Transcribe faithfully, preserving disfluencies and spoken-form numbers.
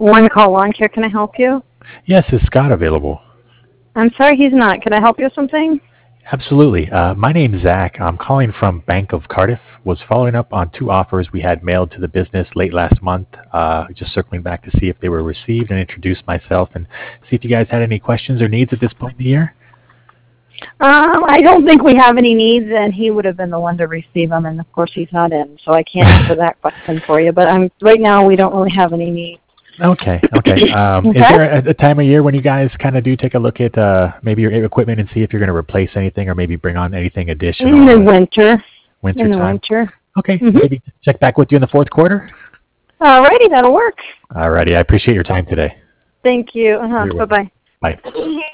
One call lawn care. Can I help you? Yes, is Scott available? I'm sorry, he's not. Can I help you with something? Absolutely. Uh, my name's Zach. I'm calling from Bank of Cardiff. Was following up on two offers we had mailed to the business late last month. Uh, just circling back to see if they were received and introduce myself and see if you guys had any questions or needs at this point in the year. Um, I don't think we have any needs, and he would have been the one to receive them, and of course he's not in, so I can't answer that question for you. But um, right now we don't really have any needs. Okay, okay. Um, Okay. Is there a, a time of year when you guys kind of do take a look at uh, maybe your equipment and see if you're going to replace anything or maybe bring on anything additional? In the uh, winter. winter In the time? winter. Okay, Mm-hmm. maybe check back with you in the fourth quarter? Alrighty, that'll work. Alrighty, I appreciate your time today. Thank you. Uh-huh. You're welcome. Bye-bye. Bye.